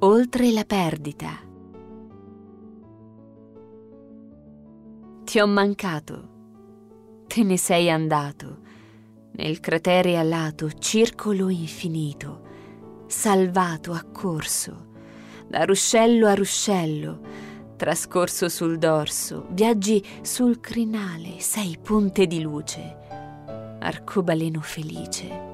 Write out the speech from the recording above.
oltre la perdita. Ti ho mancato, te ne sei andato, nel cratere alato, circolo infinito, salvato, accorso, da ruscello a ruscello, trascorso sul dorso, viaggi sul crinale, sei ponte di luce, arcobaleno felice,